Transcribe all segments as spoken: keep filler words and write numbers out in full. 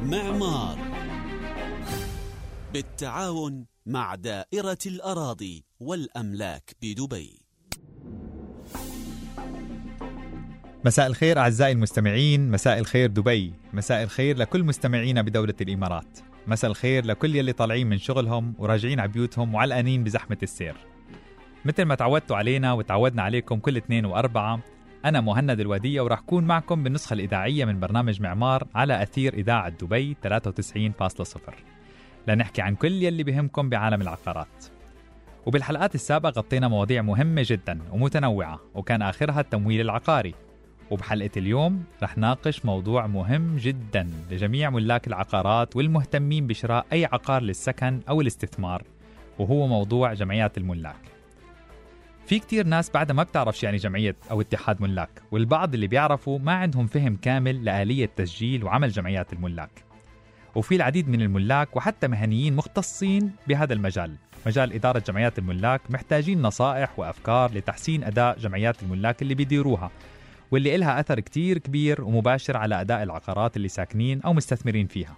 معمار بالتعاون مع دائرة الأراضي والأملاك بدبي. مساء الخير أعزائي المستمعين، مساء الخير دبي، مساء الخير لكل مستمعينا بدولة الإمارات، مساء الخير لكل يلي طالعين من شغلهم وراجعين على بيوتهم وعلقانين بزحمة السير. مثل ما تعودتوا علينا وتعودنا عليكم كل اثنين وأربعة، أنا مهند الودية وراح أكون معكم بالنسخة الإذاعية من برنامج معمار على أثير إذاعة دبي ثلاثة وتسعين فاصلة صفر لنحكي عن كل يلي بهمكم بعالم العقارات. وبالحلقات السابقة غطينا مواضيع مهمة جدا ومتنوعة وكان آخرها التمويل العقاري، وبحلقة اليوم رح ناقش موضوع مهم جدا لجميع ملاك العقارات والمهتمين بشراء أي عقار للسكن أو الاستثمار، وهو موضوع جمعيات الملاك. في كتير ناس بعدها ما بتعرفش يعني جمعية أو اتحاد ملاك، والبعض اللي بيعرفوا ما عندهم فهم كامل لآلية تسجيل وعمل جمعيات الملاك. وفي العديد من الملاك وحتى مهنيين مختصين بهذا المجال، مجال إدارة جمعيات الملاك، محتاجين نصائح وأفكار لتحسين أداء جمعيات الملاك اللي بيديروها، واللي إلها أثر كتير كبير ومباشر على أداء العقارات اللي ساكنين أو مستثمرين فيها.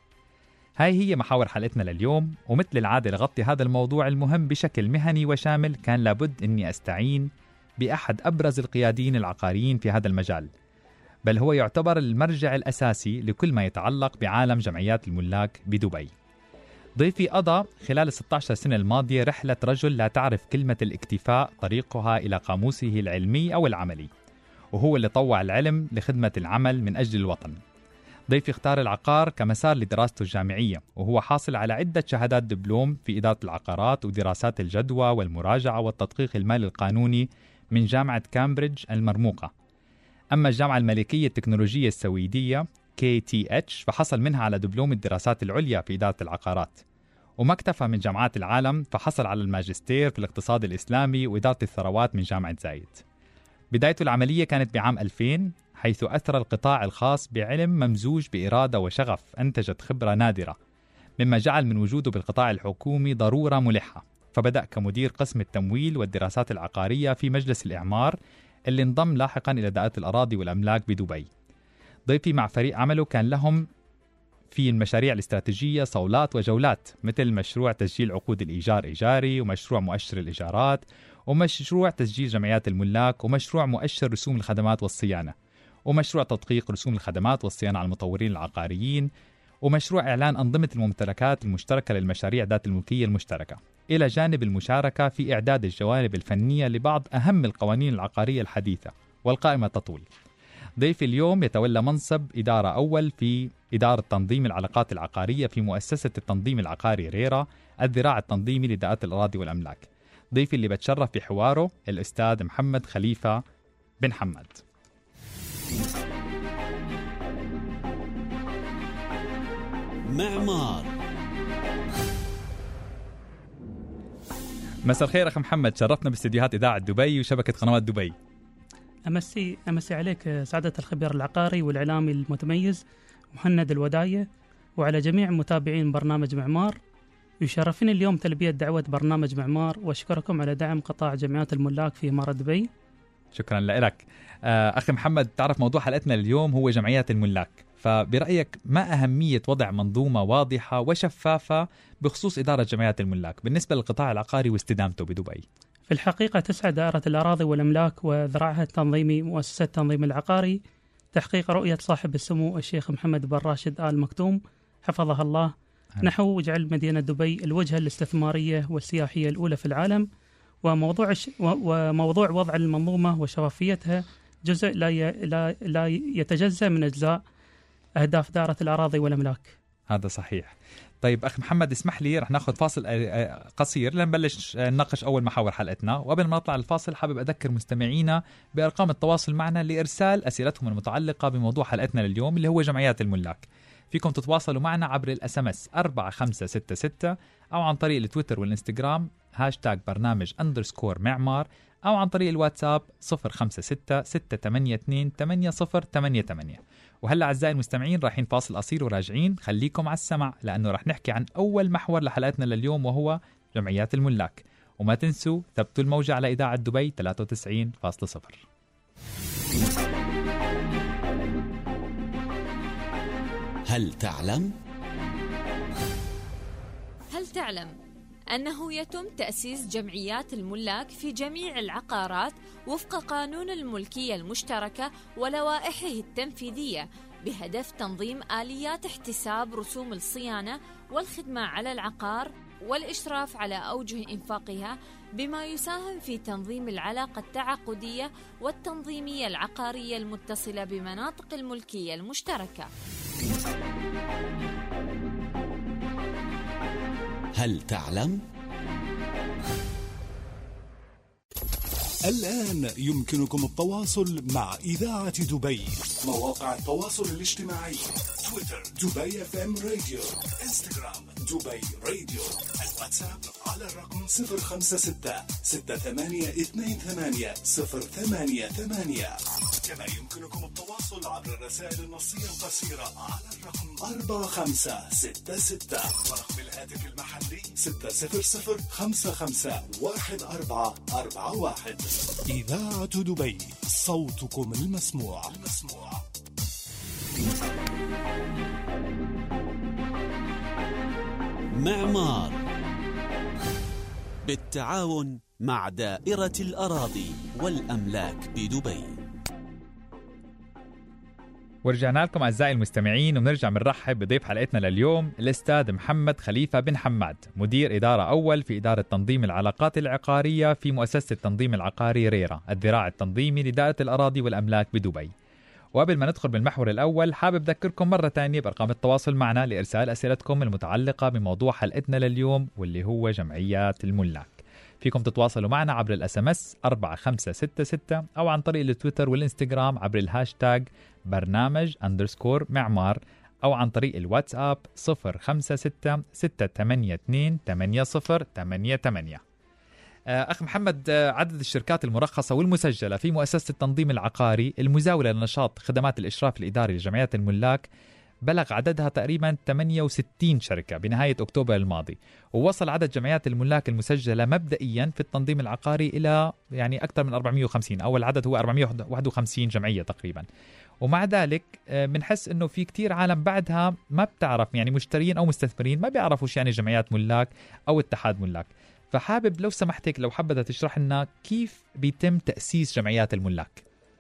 هاي هي محاور حلقتنا لليوم، ومثل العادة لغطي هذا الموضوع المهم بشكل مهني وشامل كان لابد أني أستعين بأحد أبرز القياديين العقاريين في هذا المجال، بل هو يعتبر المرجع الأساسي لكل ما يتعلق بعالم جمعيات الملاك بدبي. ضيفي قضى خلال ستة عشر سنة الماضية رحلة رجل لا تعرف كلمة الاكتفاء طريقها إلى قاموسه العلمي أو العملي، وهو اللي طوع العلم لخدمة العمل من أجل الوطن. ضيفي اختار العقار كمسار لدراسته الجامعية، وهو حاصل على عدة شهادات دبلوم في إدارة العقارات ودراسات الجدوى والمراجعة والتدقيق المالي القانوني من جامعة كامبريدج المرموقة. أما الجامعة الملكية التكنولوجية السويدية كي تي إتش فحصل منها على دبلوم الدراسات العليا في إدارة العقارات. وما اكتفى من جامعات العالم، فحصل على الماجستير في الاقتصاد الإسلامي وإدارة الثروات من جامعة زايد. بدايته العملية كانت بعام ألفين، حيث أثر القطاع الخاص بعلم ممزوج بإرادة وشغف أنتجت خبرة نادرة، مما جعل من وجوده بالقطاع الحكومي ضرورة ملحة. فبدأ كمدير قسم التمويل والدراسات العقارية في مجلس الإعمار، اللي انضم لاحقا إلى دائرة الأراضي والأملاك بدبي. ضيفي مع فريق عمله كان لهم في المشاريع الاستراتيجية صولات وجولات، مثل مشروع تسجيل عقود الإيجار إيجاري، ومشروع مؤشر الإيجارات، ومشروع تسجيل جمعيات الملاك، ومشروع مؤشر رسوم الخدمات والصيانة، ومشروع تدقيق رسوم الخدمات والصيانة على المطورين العقاريين، ومشروع إعلان أنظمة الممتلكات المشتركة للمشاريع ذات الملكية المشتركة، إلى جانب المشاركة في إعداد الجوانب الفنية لبعض أهم القوانين العقارية الحديثة، والقائمة تطول. ضيف اليوم يتولى منصب إدارة أول في إدارة تنظيم العلاقات العقارية في مؤسسة التنظيم العقاري ريرا، الذراع التنظيمي لدائرة الأراضي والأملاك. ضيفي اللي بتشرف بحواره الأستاذ محمد خليفة بن حمد. معمار. مساء الخير أخي محمد، شرفنا باستديوهات إذاعة دبي وشبكة قنوات دبي. أمسي أمسي عليك سعادة الخبير العقاري والإعلامي المتميز مهند الوداية، وعلى جميع متابعين برنامج معمار. يشرفني اليوم تلبية دعوة برنامج معمار، وأشكركم على دعم قطاع جمعيات الملاك في إمارة دبي. شكرا لك. أخي محمد، تعرف موضوع حلقتنا اليوم هو جمعيات الملاك، فبرأيك ما أهمية وضع منظومة واضحة وشفافة بخصوص إدارة جمعيات الملاك بالنسبة للقطاع العقاري واستدامته بدبي؟ في الحقيقة تسعى دائرة الأراضي والأملاك وذراعها التنظيمي مؤسسة التنظيم العقاري تحقيق رؤية صاحب السمو الشيخ محمد بن راشد آل مكتوم حفظه الله نحو جعل مدينة دبي الوجهة الاستثمارية والسياحية الأولى في العالم. وموضوع ش... وموضوع وضع المنظومة وشفافيتها جزء لا ي... لا... لا يتجزأ من أجزاء أهداف دائرة الأراضي والأملاك. هذا صحيح. طيب أخي محمد، اسمح لي رح ناخذ فاصل قصير لنبلش نناقش أول محاور حلقتنا. وقبل ما نطلع الفاصل حابب أذكر مستمعينا بأرقام التواصل معنا لإرسال أسئلتهم المتعلقة بموضوع حلقتنا لليوم اللي هو جمعيات الملاك. فيكم تتواصلوا معنا عبر الاس ام اس أربعة خمسة ستة ستة، أو عن طريق التويتر والإنستغرام هاشتاج برنامج أندرسكور معمار، أو عن طريق الواتساب صفر خمسة ستة ستة ثمانية اثنين ثمانية صفر ثمانية ثمانية. وهلا أعزائي المستمعين رايحين فاصل قصير وراجعين، خليكم على السمع لأنه راح نحكي عن أول محور لحلقتنا لليوم وهو جمعيات الملاك. وما تنسوا ثبتوا الموجة على إذاعة دبي ثلاثة وتسعين فاصلة صفر. هل تعلم؟ هل تعلم أنه يتم تأسيس جمعيات الملاك في جميع العقارات وفق قانون الملكية المشتركة ولوائحه التنفيذية بهدف تنظيم آليات احتساب رسوم الصيانة والخدمة على العقار والإشراف على أوجه إنفاقها، بما يساهم في تنظيم العلاقة التعاقدية والتنظيمية العقارية المتصلة بمناطق الملكية المشتركة. هل تعلم؟ الآن يمكنكم التواصل مع إذاعة دبي. مواقع التواصل الاجتماعي: تويتر دبي اف ام راديو، انستغرام دبي راديو، الواتساب على الرقم صفر خمسة ستة ستة ثمانية اثنين ثمانية صفر ثمانية ثمانية. كما يمكنكم التواصل عبر الرسائل النصية القصيرة على الرقم أربعة خمسة ستة ستة، ورقم الهاتف المحلي ستة صفر صفر خمسة خمسة واحد أربعة أربعة واحد. إذاعة دبي، صوتكم المسموع المسموع. معمار بالتعاون مع دائرة الأراضي والأملاك بدبي. ورجعنا لكم أعزائي المستمعين، وبنرجع بنرحب بضيف حلقتنا لليوم الأستاذ محمد خليفة بن حماد، مدير إدارة أول في إدارة تنظيم العلاقات العقارية في مؤسسة التنظيم العقاري ريرا، الذراع التنظيمي لدائرة الأراضي والأملاك بدبي. وقبل ما ندخل بالمحور الأول، حابب أذكركم مرة تانية بأرقام التواصل معنا لإرسال أسئلتكم المتعلقة بموضوع حلقتنا لليوم، واللي هو جمعيات الملاك. فيكم تتواصلوا معنا عبر الاس ام اس أربعة خمسة ستة ستة أو عن طريق التويتر والإنستغرام عبر الهاشتاج برنامج أندرسكور معمار، أو عن طريق الواتساب صفر خمسة ستة ستة ثمانية اثنين ثمانية صفر ثمانية ثمانية. أخ محمد، عدد الشركات المرخصة والمسجلة في مؤسسة التنظيم العقاري المزاولة لنشاط خدمات الإشراف الإداري لجمعيات الملاك بلغ عددها تقريبا ثمانية وستين شركة بنهاية أكتوبر الماضي، ووصل عدد جمعيات الملاك المسجلة مبدئيا في التنظيم العقاري إلى يعني أكثر من أربعمائة وخمسين، أول عدد هو أربعمائة وواحد وخمسين جمعية تقريبا. ومع ذلك بنحس إنه في كتير عالم بعدها ما بتعرف، يعني مشترين أو مستثمرين ما بيعرفوش يعني جمعيات ملاك أو اتحاد ملاك. فحابب لو سمحتك لو حابة تشرح لنا كيف بيتم تأسيس جمعيات الملاك.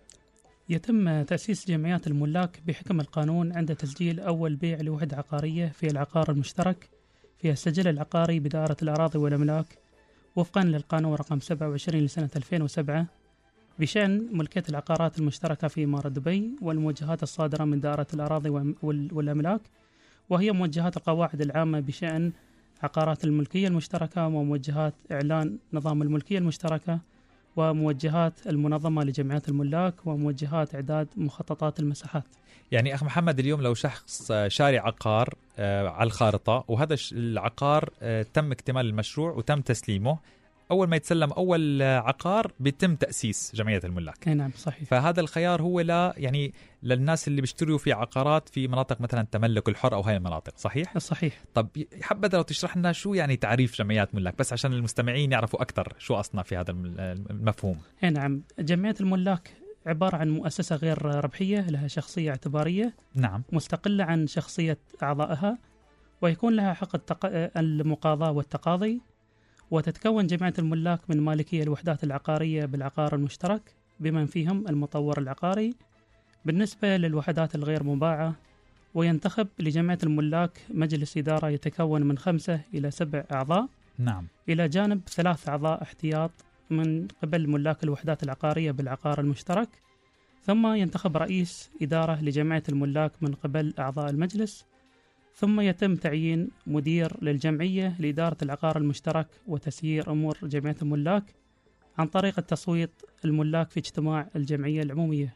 يتم تأسيس جمعيات الملاك بحكم القانون عند تسجيل أول بيع لوحدة عقارية في العقار المشترك في السجل العقاري بدائرة الأراضي والأملاك وفقا للقانون رقم سبعة وعشرين لسنة ألفين وسبعة بشأن ملكية العقارات المشتركة في إمارة دبي والموجهات الصادرة من دائرة الأراضي والأملاك، وهي موجهات القواعد العامة بشأن عقارات الملكية المشتركة وموجهات إعلان نظام الملكية المشتركة وموجهات المنظمة لجمعيات الملاك وموجهات إعداد مخططات المساحات. يعني أخ محمد، اليوم لو شخص شاري عقار آه على الخارطة، وهذا العقار آه تم اكتمال المشروع وتم تسليمه، أول ما يتسلم أول عقار بيتم تأسيس جمعية الملاك. نعم صحيح. فهذا الخيار هو لا يعني للناس اللي بيشتروا في عقارات في مناطق مثلا تملك الحر أو هاي المناطق، صحيح؟ صحيح. طب حبذا لو تشرح لنا شو يعني تعريف جمعيات ملاك، بس عشان المستمعين يعرفوا أكثر شو أصنع في هذا المفهوم. نعم، جمعية الملاك عبارة عن مؤسسة غير ربحية لها شخصية اعتبارية، نعم، مستقلة عن شخصية أعضائها، ويكون لها حق التق... المقاضاة والتقاضي، وتتكون جمعية الملاك من مالكي الوحدات العقارية بالعقار المشترك بمن فيهم المطور العقاري بالنسبة للوحدات الغير مباعة، وينتخب لجمعية الملاك مجلس إدارة يتكون من خمسة إلى سبع أعضاء، نعم، إلى جانب ثلاث أعضاء احتياط من قبل ملاك الوحدات العقارية بالعقار المشترك، ثم ينتخب رئيس إدارة لجمعية الملاك من قبل أعضاء المجلس، ثم يتم تعيين مدير للجمعية لإدارة العقار المشترك وتسيير أمور جمعية الملاك عن طريق التصويت الملاك في اجتماع الجمعية العمومية.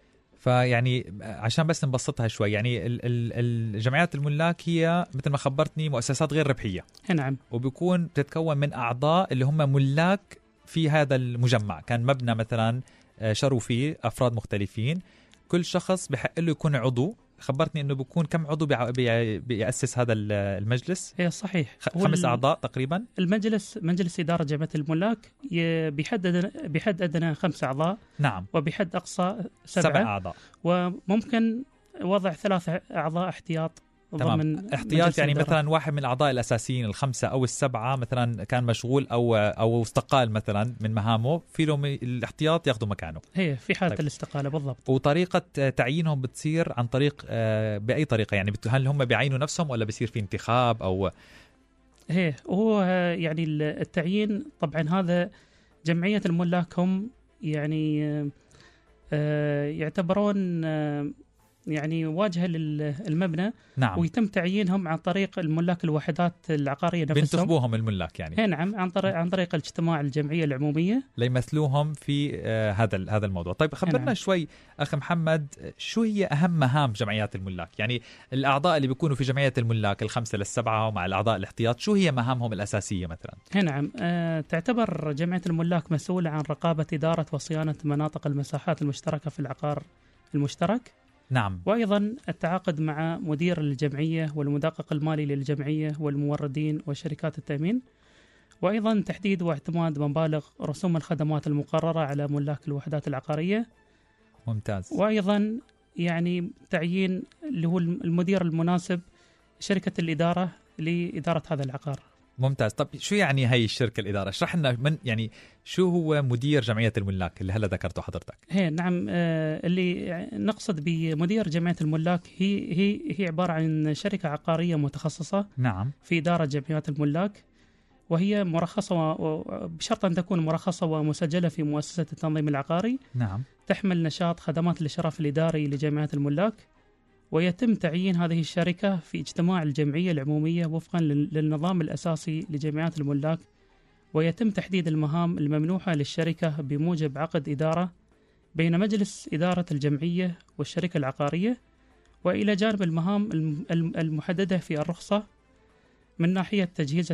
فيعني عشان بس نبسطها شوي، يعني الجمعيات الملاك هي مثل ما خبرتني مؤسسات غير ربحية. نعم. وبيكون بتتكون من أعضاء اللي هم ملاك في هذا المجمع، كان مبنى مثلا شروا فيه أفراد مختلفين، كل شخص بحق له يكون عضو. خبرتني انه بيكون كم عضو بي... بيأسس هذا المجلس؟ هي صحيح، خمس اعضاء تقريبا. المجلس مجلس اداره جمعيه الملاك بيحدد بحد ادنى خمس اعضاء، نعم، وبحد اقصى سبعه سبع اعضاء، وممكن وضع ثلاث اعضاء احتياط ضمن احتياط، يعني مثلا واحد من الأعضاء الأساسيين الخمسة أو السبعة مثلا كان مشغول أو أو استقال مثلا من مهامه، في لهم الاحتياط ياخذوا مكانه. هي في حالة طيب. الاستقالة بالضبط. وطريقة تعيينهم بتصير عن طريق بأي طريقة؟ يعني هل هم بيعينوا نفسهم ولا بيصير في انتخاب أو؟ هي وهو يعني التعيين طبعا هذا جمعية الملاك هم يعني يعتبرون يعني واجهة للمبنى. نعم. ويتم تعيينهم عن طريق الملاك الوحدات العقارية نفسهم. بينتخبوهم الملاك يعني. نعم، عن طريق عن طريق الاجتماع الجمعية العمومية ليمثلوهم في آه هذا هذا الموضوع. طيب خبرنا نعم. شوي أخي محمد، شو هي أهم مهام جمعيات الملاك؟ يعني الأعضاء اللي بيكونوا في جمعية الملاك الخمسة للسبعة ومع الأعضاء الاحتياط، شو هي مهامهم الأساسية مثلا؟ نعم، آه تعتبر جمعية الملاك مسؤولة عن رقابة إدارة وصيانة مناطق المساحات المشتركة في العقار المشترك. نعم. وأيضا التعاقد مع مدير الجمعية والمدقق المالي للجمعية والموردين وشركات التأمين. وأيضا تحديد واعتماد مبالغ رسوم الخدمات المقررة على ملاك الوحدات العقارية. ممتاز. وأيضا يعني تعيين اللي هو المدير المناسب شركة الإدارة لإدارة هذا العقار. ممتاز. طب شو يعني هي الشركة الإدارة؟ اشرح لنا من يعني شو هو مدير جمعية الملاك اللي هلا ذكرته حضرتك؟ هي نعم، آه اللي نقصد بمدير جمعية الملاك هي هي هي عبارة عن شركة عقارية متخصصة. نعم. في إدارة جمعيات الملاك، وهي مرخصة بشرط أن تكون مرخصة ومسجلة في مؤسسة التنظيم العقاري. نعم. تحمل نشاط خدمات الإشراف الإداري لجمعيات الملاك. ويتم تعيين هذه الشركة في اجتماع الجمعية العمومية وفقا للنظام الأساسي لجمعيات الملاك. ويتم تحديد المهام الممنوحة للشركة بموجب عقد إدارة بين مجلس إدارة الجمعية والشركة العقارية، وإلى جانب المهام المحددة في الرخصة من ناحية تجهيز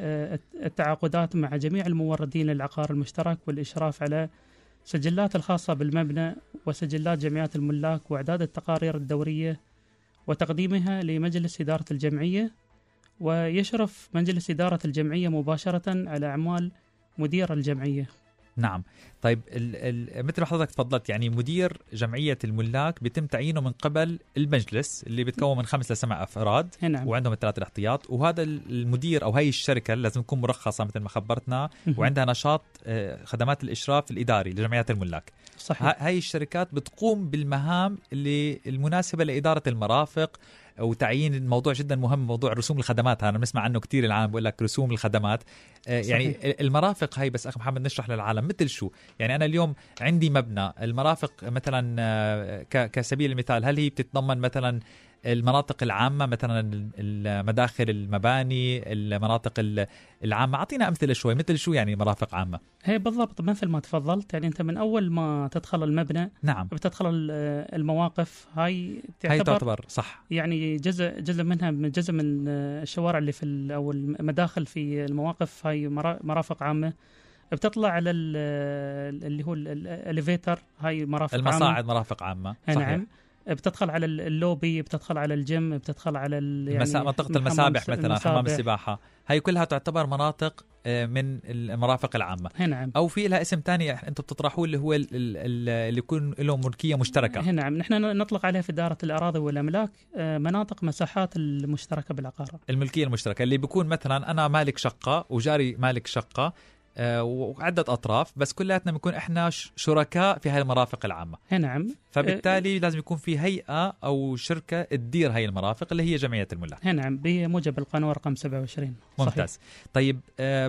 التعاقدات مع جميع الموردين للعقار المشترك والإشراف على سجلات الخاصة بالمبنى وسجلات جمعيات الملاك وإعداد التقارير الدورية وتقديمها لمجلس إدارة الجمعية. ويشرف مجلس إدارة الجمعية مباشرة على أعمال مدير الجمعية. نعم. طيب ال ال مثل ما حضرتك تفضلت، يعني مدير جمعية الملاك بيتم تعيينه من قبل المجلس اللي بيتكون من خمس لسبع أفراد. نعم. وعندهم الثلاث الاحتياط، وهذا المدير أو هاي الشركة لازم تكون مرخصة مثل ما خبرتنا وعندها نشاط خدمات الإشراف الإداري لجمعيات الملاك. صحيح. هاي الشركات بتقوم بالمهام اللي المناسبة لإدارة المرافق وتعيين الموضوع جدا مهم، موضوع رسوم الخدمات. أنا بنسمع عنه كتير العالم بقول لك رسوم الخدمات. صحيح. يعني المرافق هاي بس أخي محمد نشرح للعالم مثل شو. يعني أنا اليوم عندي مبنى، المرافق مثلا كسبيل المثال هل هي بتتضمن مثلا المناطق العامة، مثلا المداخل المباني، المناطق العامة؟ أعطينا أمثلة شوي مثل شو يعني مرافق عامة. هي بالضبط مثل ما تفضلت، يعني أنت من أول ما تدخل المبنى نعم بتدخل المواقف هاي تعتبر, هاي تعتبر صح يعني جزء جزء منها من جزء من الشوارع اللي في أو المداخل في المواقف هاي مرافق عامة. بتطلع على اللي هو الاليفيتر هاي مرافق المصاعد عامة. المصاعد مرافق عامة. نعم. بتدخل على اللوبي، بتدخل على الجيم، بتدخل على يعني منطقة المسابح مثلا المسابح. حمام السباحة، هاي كلها تعتبر مناطق من المرافق العامة. نعم. أو في لها اسم تاني أنتم بتطرحوه اللي هو اللي يكون له ملكية مشتركة. نعم، نحن نطلق عليها في إدارة الأراضي والأملاك مناطق مساحات المشتركة بالعقار. الملكية المشتركة اللي بيكون مثلا أنا مالك شقة وجاري مالك شقة وعدة أطراف، بس كلاتنا بنكون إحنا شركاء في هاي المرافق العامة. نعم. فبالتالي لازم يكون في هيئة أو شركة تدير هاي المرافق اللي هي جمعية الملاك. نعم، بموجب القانون رقم سبعة وعشرين. ممتاز. صحيح. طيب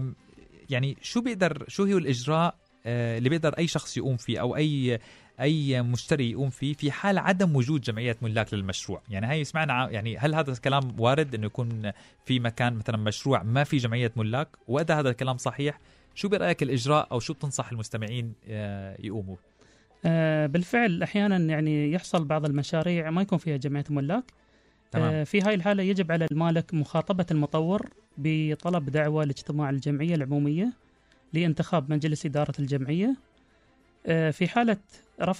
يعني شو بيقدر شو هي الإجراء اللي بيقدر أي شخص يقوم فيه أو أي أي مشتري يقوم فيه في حال عدم وجود جمعية ملاك للمشروع؟ يعني هاي سمعنا، يعني هل هذا الكلام وارد إنه يكون في مكان مثلا مشروع ما في جمعية ملاك؟ وإذا هذا الكلام صحيح شو برأيك الإجراء أو شو بتنصح المستمعين يقوموا؟ آه بالفعل أحيانا يعني يحصل بعض المشاريع ما يكون فيها جمعية ملاك. آه في هاي الحالة يجب على المالك مخاطبة المطور بطلب دعوة لاجتماع الجمعية العمومية لانتخاب مجلس إدارة الجمعية. آه في حالة رفض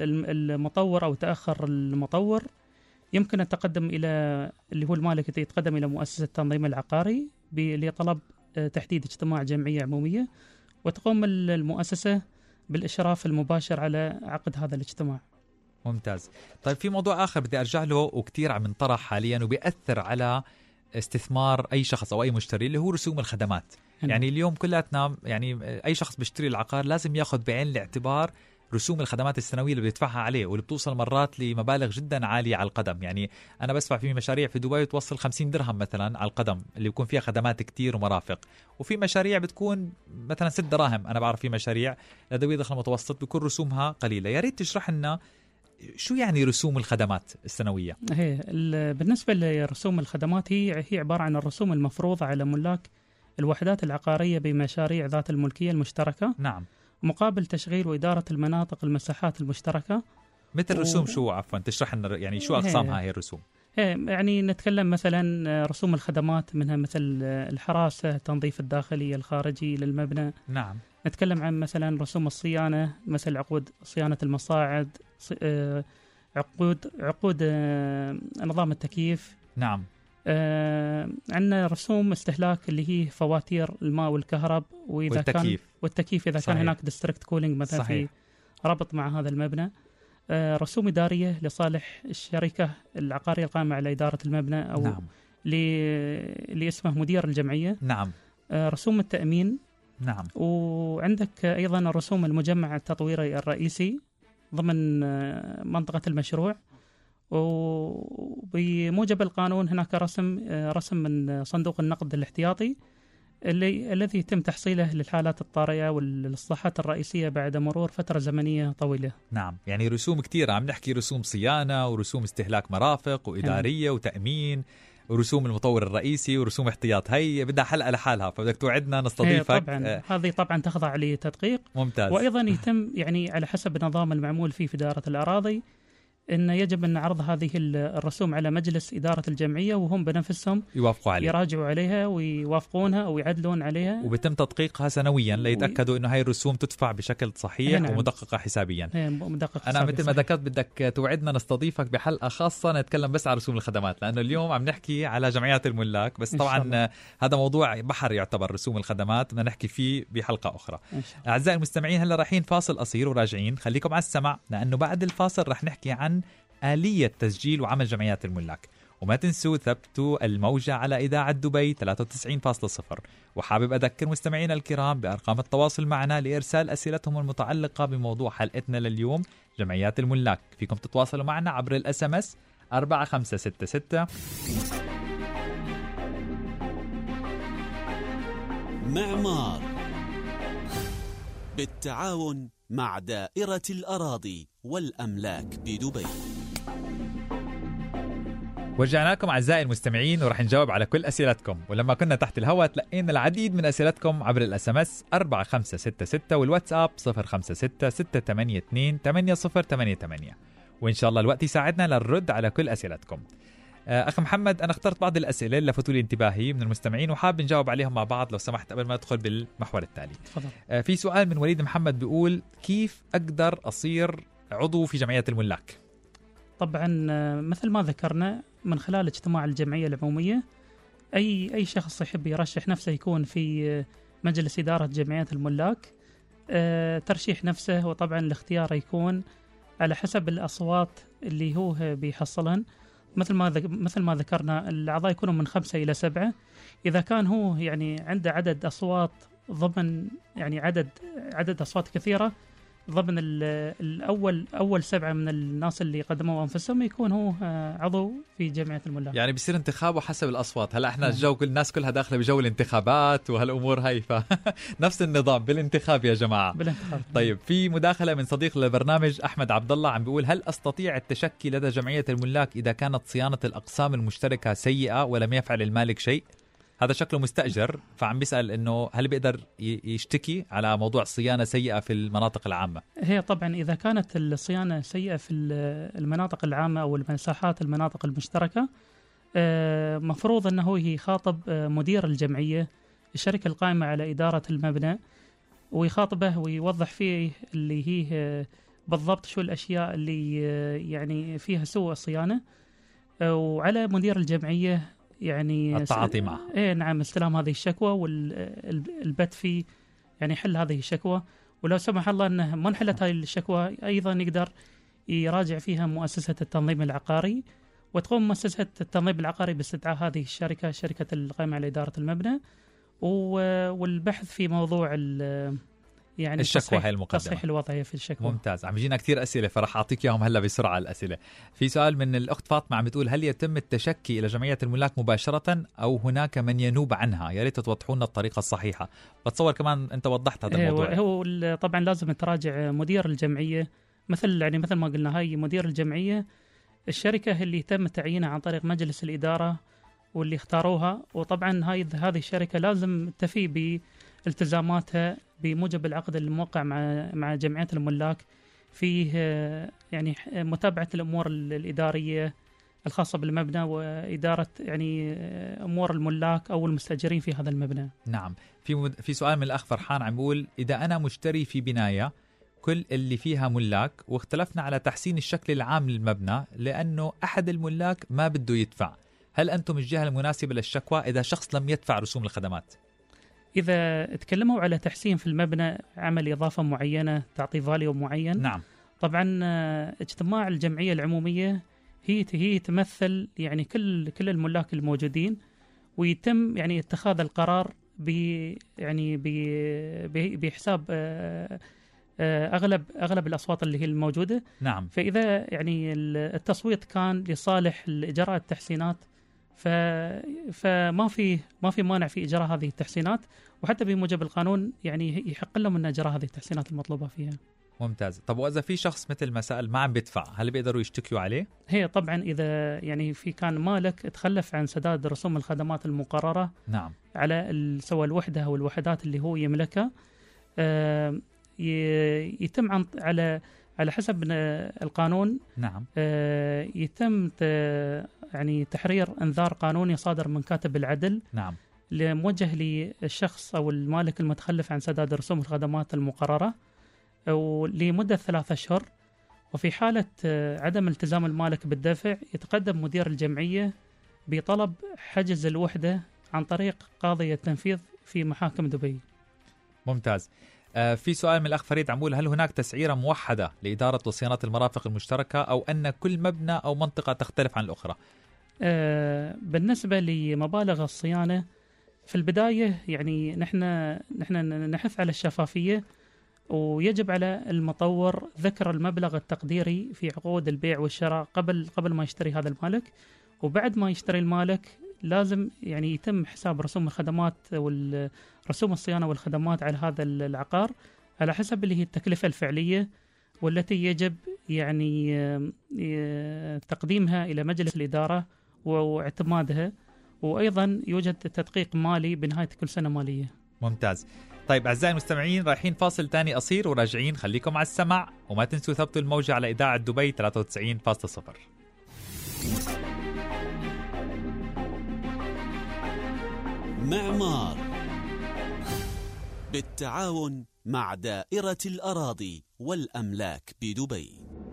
المطور أو تأخر المطور يمكن التقدم إلى اللي هو المالك يتقدم إلى مؤسسة التنظيم العقاري لطلب تحديد اجتماع جمعية عمومية، وتقوم المؤسسة بالإشراف المباشر على عقد هذا الاجتماع. ممتاز. طيب في موضوع آخر بدي أرجع له وكتير عم ينطرح حاليا وبيأثر على استثمار أي شخص أو أي مشتري، اللي هو رسوم الخدمات. هنا. يعني اليوم كلاتنا يعني أي شخص بيشتري العقار لازم ياخد بعين الاعتبار رسوم الخدمات السنوية اللي بيدفعها عليه، واللي بتوصل مرات لمبالغ جدا عالية على القدم. يعني أنا بسمع في مشاريع في دبي توصل خمسين درهم مثلا على القدم، اللي بيكون فيها خدمات كتير ومرافق، وفي مشاريع بتكون مثلا ست دراهم. أنا بعرف في مشاريع لذوي دخل متوسط بيكون رسومها قليلة. يا ريت تشرح لنا شو يعني رسوم الخدمات السنوية؟ هي بالنسبة لرسوم الخدمات هي هي عبارة عن الرسوم المفروضة على ملاك الوحدات العقارية بمشاريع ذات الملكية المشتركة. نعم. مقابل تشغيل وإدارة المناطق المساحات المشتركة. مثل رسوم و... شو عفوا تشرح لنا يعني شو أقسامها هي الرسوم؟ يعني نتكلم مثلا رسوم الخدمات منها مثل الحراسة، تنظيف الداخلي الخارجي للمبنى. نعم. نتكلم عن مثلا رسوم الصيانة، مثل عقود صيانة المصاعد، عقود عقود نظام التكييف. نعم. آه عندنا رسوم استهلاك اللي هي فواتير الماء والكهرب وإذا والتكييف. كان والتكييف إذا صحيح. كان هناك ديستريكت كولينج مثلا صحيح. في ربط مع هذا المبنى. آه رسوم إدارية لصالح الشركة العقارية القائمة على إدارة المبنى أو نعم. اللي اسمه مدير الجمعية. نعم. آه رسوم التأمين. نعم. وعندك أيضا رسوم المجمع التطويري الرئيسي ضمن منطقة المشروع. وبموجب القانون هناك رسم رسم من صندوق النقد الاحتياطي اللي الذي يتم تحصيله للحالات الطارئة والإصلاحات الرئيسية بعد مرور فترة زمنية طويلة. نعم. يعني رسوم كتير، عم نحكي رسوم صيانة ورسوم استهلاك مرافق وإدارية هم. وتأمين ورسوم المطور الرئيسي ورسوم احتياط. هي بدها حلقة لحالها، فبدك توعدنا نستضيفك. طبعا آه. هذه طبعا تخضع لتدقيق. ممتاز. وأيضا يتم يعني على حسب النظام المعمول فيه في إدارة الأراضي إن يجب أن عرض هذه الرسوم على مجلس إدارة الجمعية وهم بنفسهم يوافقوا عليها، يراجعوا عليها ويوافقونها أو يعدلون عليها، وبتم تدقيقها سنويا ليتأكدوا إنه هاي الرسوم تدفع بشكل صحيح نعم. ومدققة حسابيا. مدقق أنا مثل ما صحيح. ذكرت بدك توعدنا نستضيفك بحلقة خاصة نتكلم بس عن رسوم الخدمات، لأنه اليوم عم نحكي على جمعيات الملاك بس. طبعا هذا موضوع بحر يعتبر رسوم الخدمات، بدنا نحكي فيه بحلقة أخرى. أعزائي المستمعين هلا رايحين فاصل قصير وراجعين، خليكم على السمع لأنه بعد الفاصل رح نحكي عن آلية تسجيل وعمل جمعيات الملاك. وما تنسوا ثبتوا الموجة على إذاعة دبي ثلاثة وتسعين فاصلة صفر. وحابب أذكر مستمعينا الكرام بأرقام التواصل معنا لإرسال أسئلتهم المتعلقة بموضوع حلقتنا لليوم جمعيات الملاك. فيكم تتواصلوا معنا عبر الأس ام اس أربعة خمسة ستة ستة. معمار بالتعاون مع دائرة الأراضي والأملاك بدبي. ورجعنا لكم أعزائي المستمعين ورح نجاوب على كل أسئلتكم. ولما كنا تحت الهواء تلقينا العديد من أسئلتكم عبر الأس ام اس أربعة خمسة ستة ستة والواتساب صفر خمسة ستة ستة ثمانية اثنين ثمانية صفر ثمانية ثمانية، وإن شاء الله الوقت يساعدنا للرد على كل أسئلتكم. أخ محمد أنا اخترت بعض الأسئلة اللي لفتوا لي انتباهي من المستمعين وحاب نجاوب عليهم مع بعض لو سمحت قبل ما ندخل بالمحور التالي. تفضل. في سؤال من وليد محمد بيقول كيف أقدر أصير عضو في جمعية الملاك؟ طبعا مثل ما ذكرنا من خلال اجتماع الجمعية العمومية أي أي شخص يحب يرشح نفسه يكون في مجلس إدارة جمعيات الملاك. ترشيح نفسه وطبعا الاختيار يكون على حسب الأصوات اللي هو بيحصلهن. مثل ما مثل ما ذكرنا الأعضاء يكونوا من خمسة إلى سبعة. إذا كان هو يعني عنده عدد أصوات ضمن يعني عدد عدد أصوات كثيرة ضمن الأول أول سبعة من الناس اللي قدموا أنفسهم يكون هو عضو في جمعية الملاك. يعني بيصير انتخابه حسب الأصوات. هلا إحنا الجو كل الناس كلها داخلة بجو الانتخابات وهالأمور هاي، فنفس النظام بالانتخاب يا جماعة. بالانتخاب. طيب في مداخلة من صديق للبرنامج أحمد عبد الله عم بيقول هل أستطيع التشكي لدى جمعية الملاك إذا كانت صيانة الأقسام المشتركة سيئة ولم يفعل المالك شيء؟ هذا شكله مستأجر فعم بيسأل إنه هل بيقدر يشتكي على موضوع صيانة سيئة في المناطق العامة؟ هي طبعا إذا كانت الصيانة سيئة في المناطق العامة أو المساحات المناطق المشتركة مفروض أنه يخاطب مدير الجمعية الشركة القائمة على إدارة المبنى ويخاطبه ويوضح فيه اللي هي بالضبط شو الأشياء اللي يعني فيها سوء الصيانة، وعلى مدير الجمعية يعني التعاطي معه. إيه نعم استلام هذه الشكوى والبت في يعني حل هذه الشكوى. ولو سمح الله أنه ما انحلت هذه الشكوى أيضا يقدر يراجع فيها مؤسسة التنظيم العقاري، وتقوم مؤسسة التنظيم العقاري باستدعاء هذه الشركة شركة القائمة على إدارة المبنى والبحث في موضوع يعني الشكوى هي المقدمة، تصحيح الوضعية في الشكوى. ممتاز. عم يجينا كثير أسئلة فرح أعطيك إياهم هلا بسرعة. الأسئلة في سؤال من الأخت فاطمة عم بتقول هل يتم التشكي إلى جمعية الملاك مباشرة أو هناك من ينوب عنها؟ يا ريت توضحوا لنا الطريقة الصحيحة. بتصور كمان أنت وضحت هذا الموضوع. هو طبعا لازم تراجع مدير الجمعية، مثل يعني مثل ما قلنا هاي مدير الجمعية الشركة اللي تم تعيينها عن طريق مجلس الإدارة واللي اختاروها، وطبعا هاي هذه الشركة لازم تفي بالتزاماتها بموجب العقد الموقع مع مع جمعية الملاك فيه يعني متابعة الأمور الإدارية الخاصة بالمبنى وإدارة يعني أمور الملاك أو المستأجرين في هذا المبنى. نعم. في مد... في سؤال من الأخ فرحان عم بيقول إذا أنا مشتري في بناية كل اللي فيها ملاك واختلفنا على تحسين الشكل العام للمبنى لأنه أحد الملاك ما بده يدفع، هل أنتم الجهة المناسبة للشكوى إذا شخص لم يدفع رسوم الخدمات؟ إذا تكلموا على تحسين في المبنى، عمل إضافة معينة تعطي فاليو معين، نعم. طبعا اجتماع الجمعية العمومية هي هي تمثل يعني كل كل الملاك الموجودين، ويتم يعني اتخاذ القرار ب يعني ب بحساب اغلب اغلب الاصوات اللي هي الموجوده. نعم. فاذا يعني التصويت كان لصالح اجراء التحسينات ف فما في ما في مانع في اجراء هذه التحسينات، وحتى بموجب القانون يعني يحق لهم ان اجراء هذه التحسينات المطلوبه فيها. ممتاز. طب واذا في شخص مثل ما سأل ما عم بيدفع، هل بيقدروا يشتكوا عليه؟ هي طبعا اذا يعني في كان مالك تخلف عن سداد رسوم الخدمات المقرره، نعم، على سواء الوحده او الوحدات اللي هو يملكها، آه يتم عن على على حسب القانون، نعم، آه يتم يعني تحرير انذار قانوني صادر من كاتب العدل، نعم، موجه للشخص او المالك المتخلف عن سداد رسوم الخدمات المقرره ولمده ثلاثة اشهر. وفي حاله عدم التزام المالك بالدفع يتقدم مدير الجمعيه بطلب حجز الوحده عن طريق قاضي التنفيذ في محاكم دبي. ممتاز. آه في سؤال من الأخ فريد عم بيقول هل هناك تسعيرة موحدة لإدارة وصيانة المرافق المشتركة أو أن كل مبنى أو منطقة تختلف عن الأخرى؟ آه بالنسبة لمبالغ الصيانة في البداية يعني نحن نحن نحث على الشفافية، ويجب على المطور ذكر المبلغ التقديري في عقود البيع والشراء قبل قبل ما يشتري هذا المالك، وبعد ما يشتري المالك لازم يعني يتم حساب رسوم الخدمات والرسوم الصيانة والخدمات على هذا العقار على حسب اللي هي التكلفة الفعلية، والتي يجب يعني تقديمها إلى مجلس الإدارة واعتمادها، وأيضا يوجد تدقيق مالي بنهاية كل سنة مالية. ممتاز. طيب أعزائي المستمعين رايحين فاصل تاني قصير وراجعين، خليكم على السمع وما تنسوا ثبتوا الموجة على إذاعة دبي ثلاثة وتسعين فاصلة صفر. معمار بالتعاون مع دائرة الأراضي والأملاك بدبي.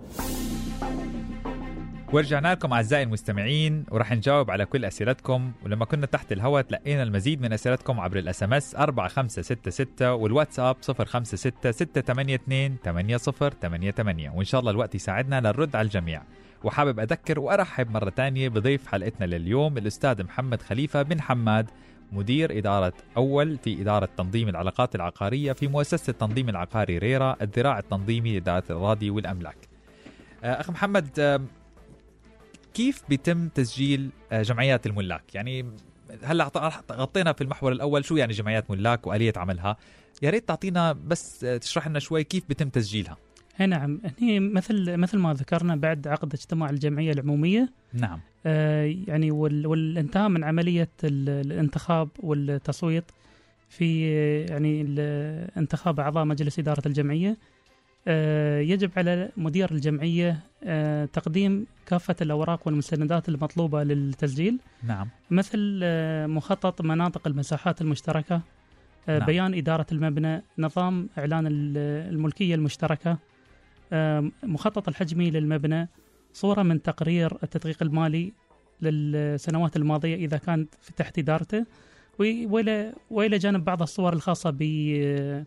ورجعنا لكم أعزائي المستمعين ورح نجاوب على كل أسئلتكم، ولما كنا تحت الهواء تلقينا المزيد من أسئلتكم عبر الأس ام اس أربعة خمسة ستة ستة والواتساب صفر خمسة ستة ستة ثمانية اثنين ثمانية صفر ثمانية ثمانية، وإن شاء الله الوقت يساعدنا للرد على الجميع. وحابب أذكر وأرحب مرة تانية بضيف حلقتنا لليوم الأستاذ محمد خليفة بن حماد، مدير إدارة أول في إدارة تنظيم العلاقات العقارية في مؤسسة التنظيم العقاري ريرا، الذراع التنظيمي لإدارة الأراضي والأملاك. أخ محمد، كيف بيتم تسجيل جمعيات الملاك؟ يعني هلا غطينا في المحور الأول شو يعني جمعيات ملاك وآلية عملها، يا ريت تعطينا بس تشرح لنا شوي كيف بيتم تسجيلها. نعم، هي مثل مثل ما ذكرنا بعد عقد اجتماع الجمعية العمومية، نعم، آه يعني والانتهاء من عملية الانتخاب والتصويت في يعني انتخاب أعضاء مجلس إدارة الجمعية، آه يجب على مدير الجمعية آه تقديم كافة الأوراق والمستندات المطلوبة للتسجيل، نعم، مثل آه مخطط مناطق المساحات المشتركة، آه نعم. بيان إدارة المبنى، نظام إعلان الملكية المشتركة، مخطط الحجمي للمبنى، صورة من تقرير التدقيق المالي للسنوات الماضية إذا كانت في تحت إدارته، وإلى وإلى جانب بعض الصور الخاصة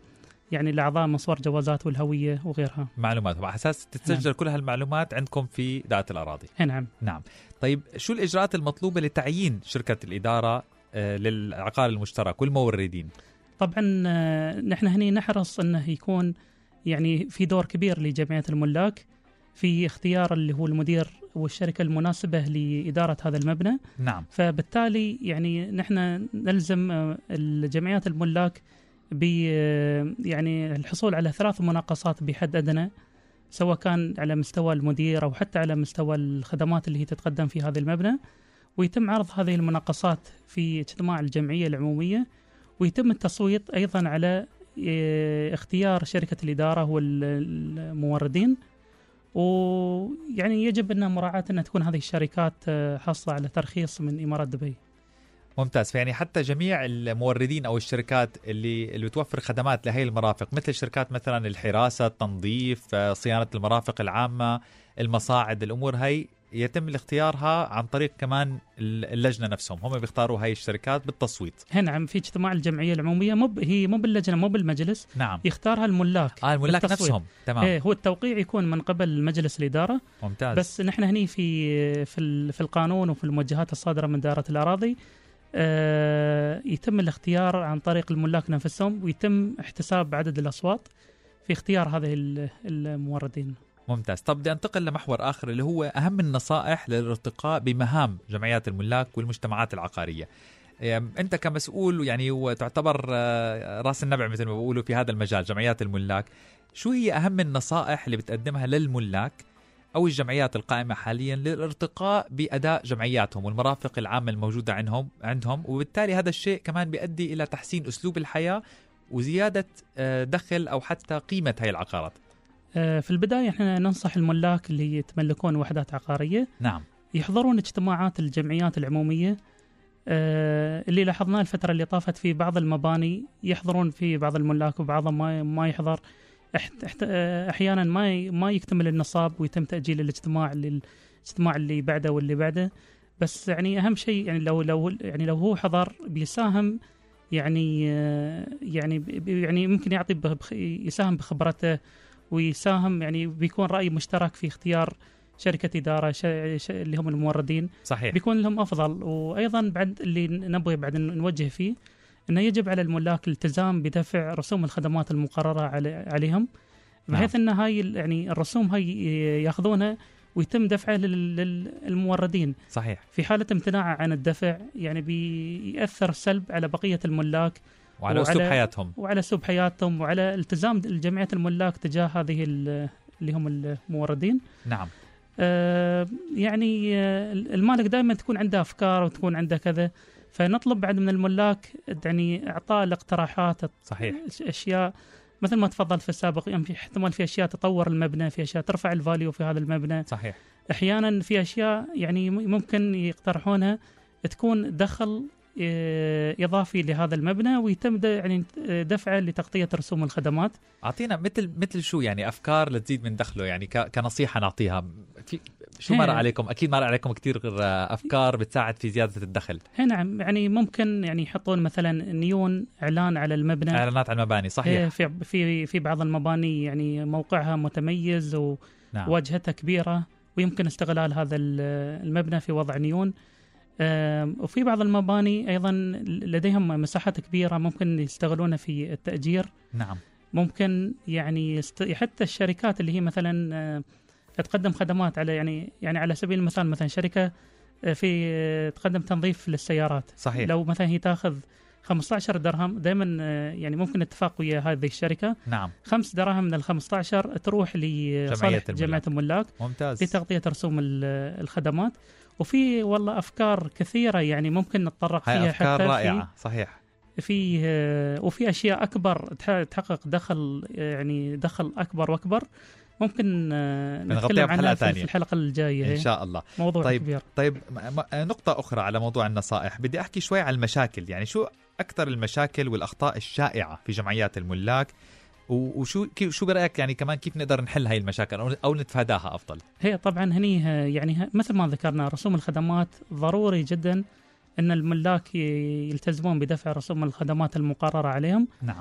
يعني الأعضاء مصور جوازات والهوية وغيرها. معلومات وعلى أساس تتسجل نعم. كل هالمعلومات عندكم في إدارة الأراضي. نعم. نعم. طيب شو الإجراءات المطلوبة لتعيين شركة الإدارة للعقار المشترك والموردين؟ طبعا نحن هني نحرص أنه يكون يعني في دور كبير لجمعية الملاك في اختيار اللي هو المدير والشركة المناسبة لإدارة هذا المبنى. نعم. فبالتالي يعني نحن نلزم الجمعيات الملاك ب يعني الحصول على ثلاث مناقصات بحد أدنى، سواء كان على مستوى المدير أو حتى على مستوى الخدمات اللي هي تتقدم في هذا المبنى، ويتم عرض هذه المناقصات في اجتماع الجمعية العمومية، ويتم التصويت أيضا على اختيار شركة الإدارة والموردين. ويعني يجب أن مراعاة أن تكون هذه الشركات حاصلة على ترخيص من إمارات دبي. ممتاز. فيعني حتى جميع الموردين أو الشركات اللي اللي بتوفر خدمات لهي المرافق، مثل شركات مثلا الحراسة، التنظيف، صيانة المرافق العامة، المصاعد، الأمور هاي يتم اختيارها عن طريق كمان اللجنة نفسهم، هم بيختاروا هاي الشركات بالتصويت. نعم، في اجتماع الجمعية العمومية، مو هي مو باللجنة مو بالمجلس. نعم. يختارها الملاك. آه الملاك نفسهم. تمام. إيه، هو التوقيع يكون من قبل مجلس الإدارة. ممتاز. بس نحن هني في في في القانون وفي الموجهات الصادرة من دائرة الأراضي آه يتم الاختيار عن طريق الملاك نفسهم، ويتم احتساب عدد الأصوات في اختيار هذه الموردين. ممتاز. طب بدي أنتقل لمحور آخر اللي هو أهم النصائح للارتقاء بمهام جمعيات الملاك والمجتمعات العقارية. أنت كمسؤول يعني وتعتبر رأس النبع مثل ما بقولوا في هذا المجال، جمعيات الملاك، شو هي أهم النصائح اللي بتقدمها للملاك أو الجمعيات القائمة حاليا للارتقاء بأداء جمعياتهم والمرافق العامة الموجودة عندهم عندهم وبالتالي هذا الشيء كمان بيؤدي إلى تحسين أسلوب الحياة وزيادة دخل أو حتى قيمة هاي العقارات؟ في البداية احنا ننصح الملاك اللي يتملكون وحدات عقارية نعم يحضرون اجتماعات الجمعيات العمومية. اللي لاحظناه الفترة اللي طافت في بعض المباني يحضرون في بعض الملاك وبعضهم ما ما يحضر، احيانا ما ما يكتمل النصاب ويتم تأجيل الاجتماع للاجتماع اللي بعده واللي بعده. بس يعني اهم شيء يعني لو لو يعني لو هو حضر بيساهم يعني يعني يعني ممكن يعطي يساهم بخبرته ويساهم يعني بيكون رأي مشترك في اختيار شركة إدارة اللي هم الموردين. صحيح. بيكون لهم أفضل. وأيضا بعد اللي نبغي بعد نوجه فيه أنه يجب على الملاك الالتزام بدفع رسوم الخدمات المقررة عليهم، بحيث أن هاي يعني الرسوم هاي يأخذونها ويتم دفعها للموردين. صحيح. في حالة امتناع عن الدفع يعني بيأثر سلب على بقية الملاك وعلى أسلوب حياتهم وعلى أسلوب حياتهم وعلى التزام جمعية الملاك تجاه هذه اللي هم الموردين. نعم. آه يعني المالك دائما تكون عنده أفكار وتكون عنده كذا، فنطلب بعد من الملاك يعني إعطاء الاقتراحات. صحيح. أشياء مثل ما تفضل في السابق، يعني في احتمال في أشياء تطور المبنى، في أشياء ترفع الفاليو في هذا المبنى. صحيح. أحيانا في أشياء يعني ممكن يقترحونها تكون دخل إضافي لهذا المبنى ويتم يعني دفعه لتغطية رسوم الخدمات. أعطينا مثل مثل شو يعني أفكار لتزيد من دخله، يعني كنصيحة نعطيها. في شو مر عليكم؟ أكيد مر عليكم كتير أفكار بتساعد في زيادة الدخل. نعم، يعني ممكن يعني يحطون مثلا نيون إعلان على المبنى، إعلانات على المباني. صحيح. في في في بعض المباني يعني موقعها متميز وواجهتها كبيرة ويمكن استغلال هذا المبنى في وضع نيون. وفي بعض المباني أيضا لديهم مساحات كبيرة ممكن يستغلونها في التأجير. نعم. ممكن يعني حتى الشركات اللي هي مثلا تقدم خدمات على يعني يعني على سبيل المثال مثلا شركة في تقدم تنظيف للسيارات. صحيح. لو مثلا هي تأخذ خمسة عشر درهم دائما يعني ممكن اتفاق ويا هذه الشركة. نعم. خمس دراهم من الخمسة عشر تروح لصالح جمعية الملاك. ممتاز. لتغطية رسوم الخدمات. وفي والله أفكار كثيرة يعني ممكن نتطرق فيها. أفكار حتى رائعة. صحيح. في وفي أشياء أكبر تحقق دخل يعني دخل أكبر وأكبر ممكن نتكلم عنها في الحلقة الجاية إن شاء الله. موضوع طيب كبير. طيب نقطة أخرى على موضوع النصائح، بدي أحكي شوي عن المشاكل. يعني شو أكثر المشاكل والأخطاء الشائعة في جمعيات الملاك، وشو شو برأيك يعني كمان كيف نقدر نحل هاي المشاكل أو نتفاداها أفضل؟ هي طبعا هني يعني مثل ما ذكرنا رسوم الخدمات ضروري جدا أن الملاك يلتزمون بدفع رسوم الخدمات المقررة عليهم. نعم.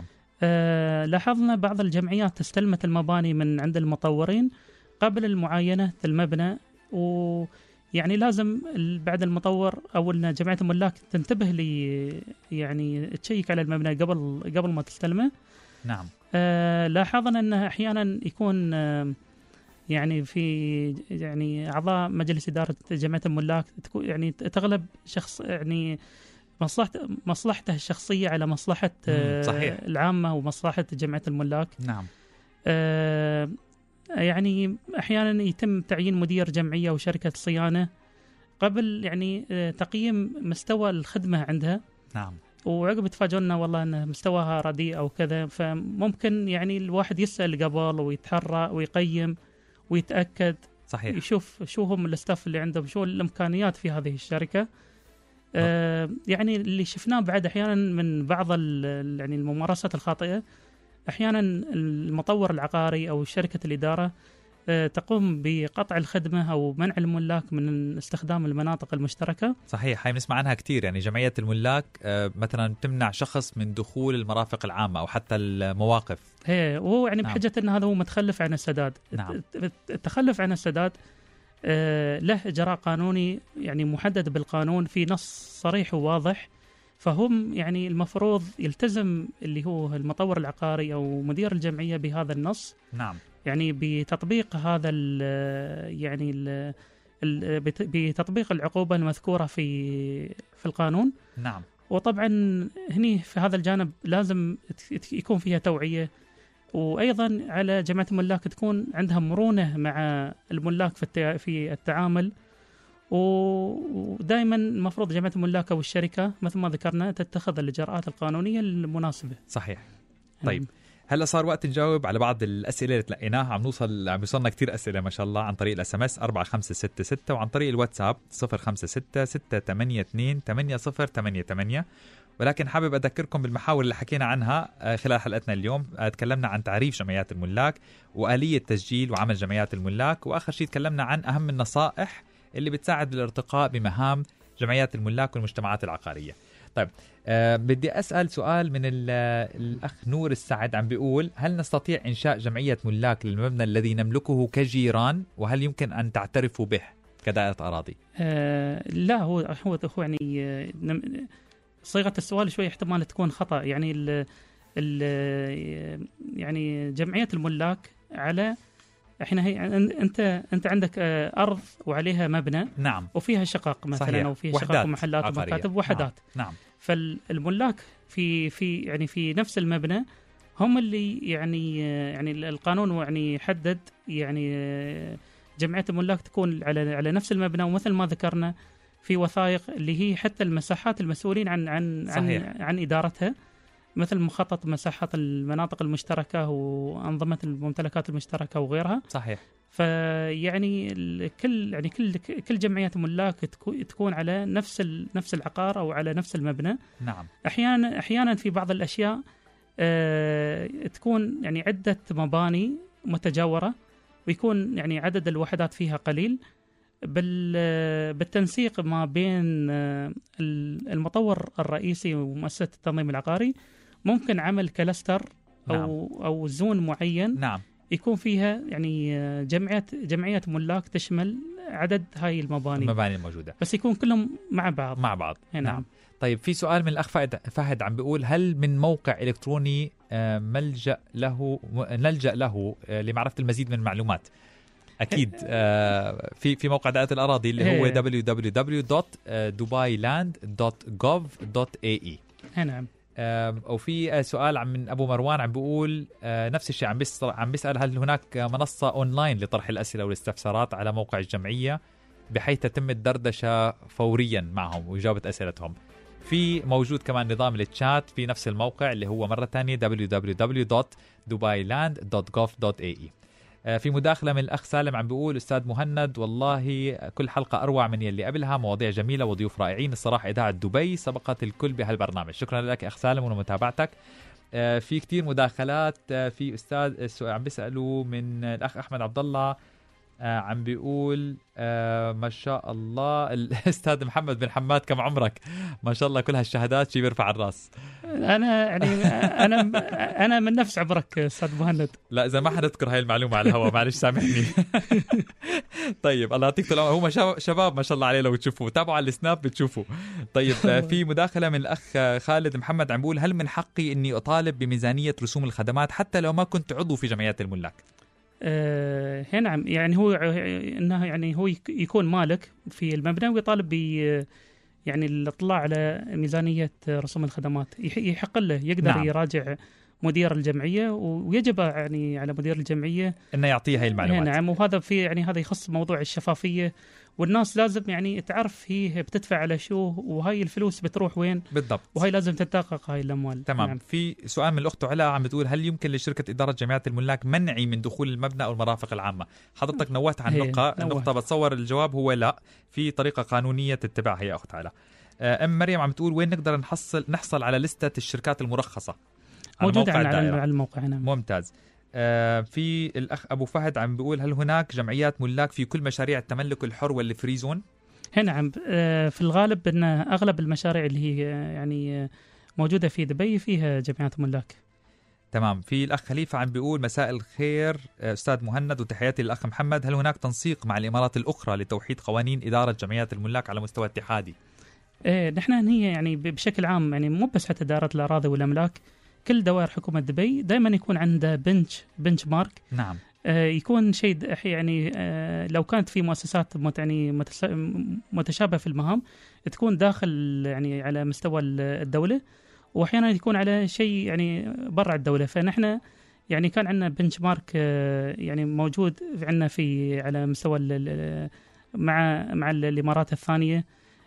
آه لاحظنا بعض الجمعيات استلمت المباني من عند المطورين قبل المعاينة المبنى، ويعني لازم بعد المطور أو إن جمعية الملاك تنتبه لي يعني تشيك على المبنى قبل قبل ما تستلمه. نعم. آه لاحظنا أنه أحيانا يكون آه يعني في يعني أعضاء مجلس إدارة جمعية الملاك تكون يعني تغلب شخص يعني مصلحته مصلحته الشخصية على مصلحة صحيح. العامة ومصلحة جمعية الملاك. نعم. آه يعني أحيانا يتم تعيين مدير جمعية وشركة صيانة قبل يعني آه تقييم مستوى الخدمة عندها. نعم. وعقب تفاجئنا والله أن مستواها رديء أو كذا، فممكن يعني الواحد يسأل قبل ويتحرى ويقيم ويتأكد. صحيح. يشوف شو هم الاستاف اللي عندهم، شو الإمكانيات في هذه الشركة. آه يعني اللي شفناه بعد أحيانا من بعض يعني الممارسات الخاطئة، أحيانا المطور العقاري أو شركة الإدارة آه تقوم بقطع الخدمة أو منع الملاك من استخدام المناطق المشتركة. صحيح، هاي بنسمع عنها كتير. يعني جمعية الملاك آه مثلا تمنع شخص من دخول المرافق العامة أو حتى المواقف. هي وهو يعني نعم. بحجة أن هذا هو متخلف عن السداد. نعم. التخلف عن السداد آه له إجراء قانوني يعني محدد بالقانون في نص صريح وواضح، فهم يعني المفروض يلتزم اللي هو المطور العقاري أو مدير الجمعية بهذا النص. نعم. يعني بتطبيق هذا ال يعني ال بتطبيق العقوبة المذكورة في في القانون. نعم. وطبعا هني في هذا الجانب لازم يكون فيها توعية، وأيضا على جمعية الملاك تكون عندها مرونة مع الملاك في في التعامل، ودائما المفروض جمعية الملاك أو الشركة مثل ما ذكرنا تتخذ الإجراءات القانونية المناسبة. صحيح. طيب هلا صار وقت نجاوب على بعض الأسئلة اللي تلقيناها. عم نوصل عم يوصلنا كتير أسئلة ما شاء الله عن طريق الاس ام اس أربعة خمسة ستة ستة وعن طريق الواتساب صفر خمسة ستة ستة ثمانية اثنين ثمانية صفر ثمانية ثمانية. ولكن حابب أذكركم بالمحاور اللي حكينا عنها خلال حلقتنا اليوم. تكلمنا عن تعريف جمعيات الملاك وآلية تسجيل وعمل جمعيات الملاك، وآخر شيء تكلمنا عن أهم النصائح اللي بتساعد بالارتقاء بمهام جمعيات الملاك والمجتمعات العقارية. طيب أه بدي أسأل سؤال من الأخ نور السعد، عم بيقول: هل نستطيع إنشاء جمعية ملاك للمبنى الذي نملكه كجيران، وهل يمكن أن تعترفوا به كدائرة أراضي؟ أه لا، هو هو هو يعني صيغة السؤال شوي احتمال تكون خطأ. يعني ال ال يعني جمعية الملاك على احنا هي انت انت عندك ارض وعليها مبنى. نعم. وفيها شقق مثلا. صحيح. او فيها شقق ومحلات ومكاتب وحدات. نعم. نعم. فالملاك في في يعني في نفس المبنى هم اللي يعني يعني القانون يعني يحدد يعني جمعية الملاك تكون على على نفس المبنى، ومثل ما ذكرنا في وثائق اللي هي حتى المساحات المسؤولين عن عن صحيح. عن عن ادارتها، مثل مخطط مساحات المناطق المشتركة وأنظمة الممتلكات المشتركة وغيرها. صحيح. فيعني كل يعني كل كل جمعيات الملاك تكون على نفس نفس العقار أو على نفس المبنى. نعم. أحيانا أحيانا في بعض الأشياء آه تكون يعني عدة مباني متجاورة، ويكون يعني عدد الوحدات فيها قليل. بالتنسيق ما بين المطور الرئيسي ومؤسسة التنظيم العقاري ممكن عمل كلستر أو نعم. أو زون معين. نعم. يكون فيها يعني جمعية جمعية ملاك تشمل عدد هاي المباني المباني الموجودة، بس يكون كلهم مع بعض مع بعض. نعم. نعم. طيب في سؤال من الأخ فهد فهد عم بيقول: هل من موقع إلكتروني ملجأ له نلجأ له لمعرفة المزيد من المعلومات؟ أكيد آه في في موقع دائرة الأراضي اللي هو دبليو دبليو دبليو دوت دوباي لاند دوت جوف دوت إيه إي. نعم. آه وفي سؤال عم من أبو مروان عم بيقول آه نفس الشيء، عم بيسأل عم بيسأل هل هناك منصة أونلاين لطرح الأسئلة والاستفسارات على موقع الجمعية بحيث تتم الدردشة فوريا معهم وإجابة أسئلتهم؟ في موجود كمان نظام التشات في نفس الموقع اللي هو مرة ثانية دبليو دبليو دبليو دوت دوباي لاند دوت جوف دوت إيه إي. في مداخلة من الأخ سالم عم بيقول: أستاذ مهند، والله كل حلقة أروع من يلي قبلها، مواضيع جميلة وضيوف رائعين الصراحة. إذاعة دبي سبقت الكل بهالبرنامج. شكرا لك أخ سالم ولمتابعتك. في كتير مداخلات. في أستاذ عم بيسألوا من الأخ أحمد عبد الله آه عم بيقول آه ما شاء الله الأستاذ محمد بن حماد كم عمرك؟ ما شاء الله كل هالشهادات شي بيرفع الراس. أنا يعني أنا أنا من نفس عمرك أستاذ مهند. لا إذا ما حنذكر هاي المعلومة على الهواء معلش سامحني. طيب الله يعطيك العافية. هو شباب ما شاء الله عليه لو تشوفوا تابعوا على السناب بتشوفوا. طيب في مداخلة من الأخ خالد محمد عم بيقول هل من حقي إني أطالب بميزانية رسوم الخدمات حتى لو ما كنت عضو في جمعيات الملاك؟ آه نعم، يعني هو انه يعني هو يكون مالك في المبنى ويطالب ب يعني الاطلاع على ميزانيه رسوم الخدمات، يحق له يقدر نعم. يراجع مدير الجمعيه، ويجب يعني على مدير الجمعيه انه يعطيه هاي المعلومات. نعم، وهذا في يعني هذا يخص موضوع الشفافيه، والناس لازم يعني تعرف هي بتدفع على شو، وهاي الفلوس بتروح وين بالضبط، وهي لازم تتحقق هاي الاموال. تمام. نعم. في سؤال من الاخت علا عم بتقول هل يمكن لشركه اداره جمعيات الملاك منعي من دخول المبنى او المرافق العامه؟ حضرتك نوهت عن النقطه النقطه بتصور الجواب هو لا، في طريقه قانونيه تتبعها يا اخت علا. ام مريم عم بتقول وين نقدر نحصل نحصل على لسته الشركات المرخصه؟ موجوده على, على الموقع. نعم. ممتاز. آه في الأخ أبو فهد عم بيقول هل هناك جمعيات ملاك في كل مشاريع التملك الحر والفري زون؟ نعم، آه في الغالب أن أغلب المشاريع اللي هي يعني موجودة في دبي فيها جمعيات ملاك. تمام. في الأخ خليفة عم بيقول مساء الخير أستاذ مهند وتحياتي للأخ محمد، هل هناك تنسيق مع الإمارات الأخرى لتوحيد قوانين إدارة جمعيات الملاك على مستوى اتحادي؟ آه نحن هي يعني بشكل عام يعني مو بس حتى إدارة الأراضي والأملاك، كل دوائر حكومة دبي دائما يكون عنده بنش بنش مارك. نعم. آه يكون شيء يعني آه لو كانت في مؤسسات مت يعني متشابهة في المهام تكون داخل يعني على مستوى الدولة، وأحيانا يكون على شيء يعني برا الدولة. فنحن يعني كان عندنا بنش مارك آه يعني موجود عندنا في على مستوى مع مع الإمارات الثانية.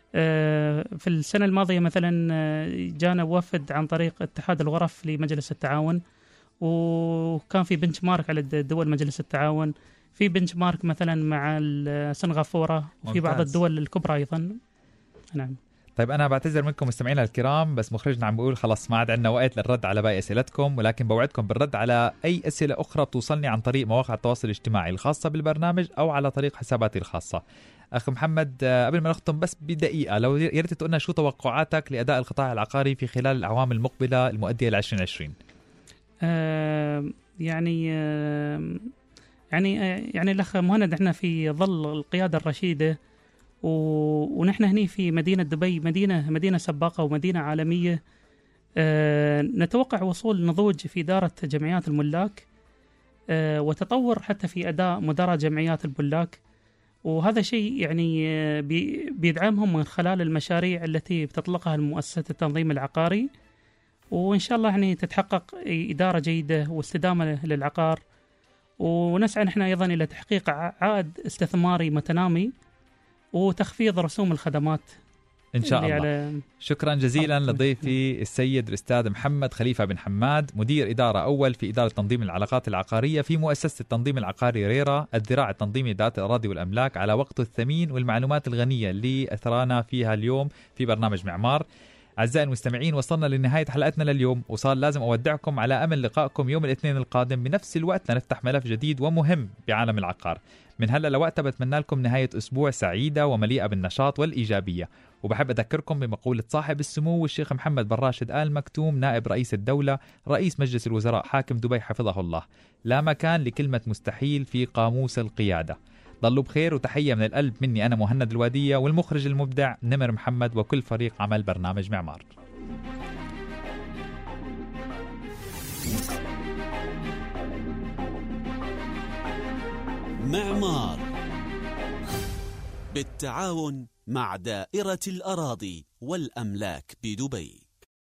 في السنة الماضية مثلا جانا وفد عن طريق اتحاد الغرف لمجلس التعاون، وكان في بنش مارك على الدول مجلس التعاون، في بنش مارك مثلا مع سنغافورة، وفي بعض الدول الكبرى أيضا. نعم. طيب أنا بعتذر منكم مستمعينا الكرام، بس مخرجنا عم بيقول خلاص ما عاد عندنا وقت للرد على باقي أسئلتكم، ولكن بوعدكم بالرد على أي أسئلة أخرى بتوصلني عن طريق مواقع التواصل الاجتماعي الخاصة بالبرنامج أو على طريق حساباتي الخاصة. أخ محمد قبل ما نختم بس بدقيقة لو يا ريت تقولنا شو توقعاتك لأداء القطاع العقاري في خلال الأعوام المقبلة المؤدية ل عشرين عشرين؟ آه يعني آه يعني آه يعني الأخ مهند احنا في ظل القيادة الرشيدة، ونحن هني في مدينة دبي مدينة مدينة سباقة ومدينة عالمية. آه نتوقع وصول نضوج في إدارة جمعيات الملاك، آه وتطور حتى في أداء مدراء جمعيات الملاك، وهذا شيء يعني بيدعمهم من خلال المشاريع التي بتطلقها المؤسسة التنظيم العقاري، وإن شاء الله يعني تتحقق إدارة جيدة واستدامة للعقار، ونسعى نحن أيضا إلى تحقيق عائد استثماري متنامي وتخفيض رسوم الخدمات إن شاء الله. شكرا جزيلا لضيفي السيد الأستاذ محمد خليفة بن حماد، مدير إدارة أول في إدارة تنظيم العلاقات العقارية في مؤسسة التنظيم العقاري ريرا، الذراع التنظيمي لإدارة الأراضي والأملاك، على وقته الثمين والمعلومات الغنية اللي أثرانا فيها اليوم في برنامج معمار. أعزائي المستمعين وصلنا لنهاية حلقتنا لليوم، وصار لازم أودعكم على أمل لقائكم يوم الاثنين القادم بنفس الوقت لنفتح ملف جديد ومهم بعالم العقار. من هلأ لوقتها بتمنى لكم نهاية أسبوع سعيدة ومليئة بالنشاط والإيجابية، وبحب أذكركم بمقولة صاحب السمو الشيخ محمد بن راشد آل مكتوم نائب رئيس الدولة رئيس مجلس الوزراء حاكم دبي حفظه الله: لا مكان لكلمة مستحيل في قاموس القيادة. ضلوا بخير، وتحية من القلب مني أنا مهند الوادية والمخرج المبدع نمر محمد وكل فريق عمل برنامج معمار. معمار بالتعاون مع دائرة الأراضي والأملاك بدبي.